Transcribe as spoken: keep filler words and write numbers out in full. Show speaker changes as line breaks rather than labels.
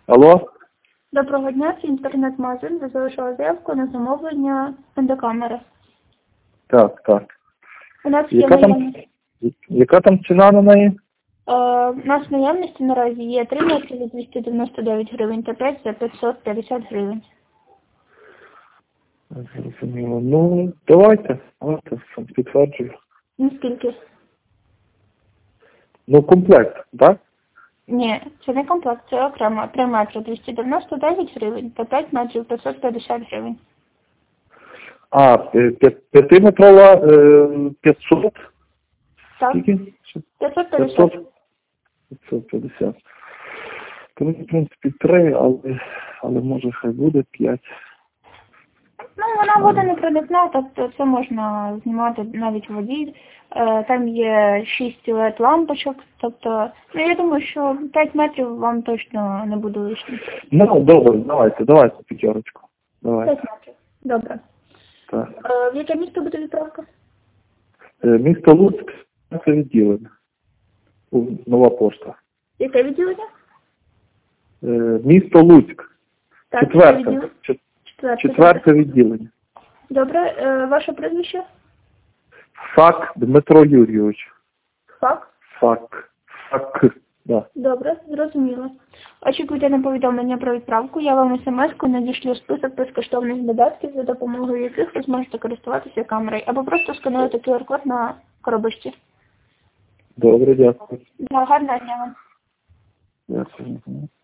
Алло?
Доброго дня, це інтернет-магазин. Ви залишили заявку на замовлення фотокамери.
Так, так.
У нас є
Яка там,
наявність.
яка там ціна на неї?
Е, у нас в наявності наразі є три метри за двісті дев'яносто дев'ять гривень та п'ять за п'ятсот п'ятдесят гривень.
Зрозуміло. Ну, давайте. Давайте, сам підтверджую.
Наскільки?
Ну, комплект, так?
Ні, це не комплект, це окремо. три метри двісті дев'яносто дев'ять гривень та п'ять метрів п'ятсот п'ятдесят гривень.
А, п'я- п'ятиметрова е, п'ятсот?
Так,
Скільки?
п'ятсот п'ятдесят.
п'ятсот? п'ятсот п'ятдесят. То, в принципі, три, але, але може хай буде п'ять.
Ну, вона буде непроникна, тобто це можна знімати навіть в воді. Е, Там є шість лед лампочок, тобто, ну, я думаю, що п'ять метрів вам точно не буде лишнім.
Ну, добре, давайте, давайте п'ятерочку. Давайте.
п'ять метрів. Добре.
Так.
Е, В яке місто буде відправка?
Е, Місто Луцьк, це відділення. У- Нова пошта.
Яке відділення?
Е, Місто Луцьк.
Так, яке
Четверте.
відділення?
Чет-
Четверте.
Четверте відділення.
Добре. Е, Ваше прізвище?
Фак Дмитро Юрійович.
Фак?
Фак. Фак. Да.
Добре, зрозуміло. Очікуйте на повідомлення про відправку. Я вам смс-ку надішлю список безкоштовних додатків, за допомогою яких ви зможете користуватися камерою, або просто скануєте ку ар код на коробочці.
Добре, дякую.
Да, гарного дня вам.
Дякую.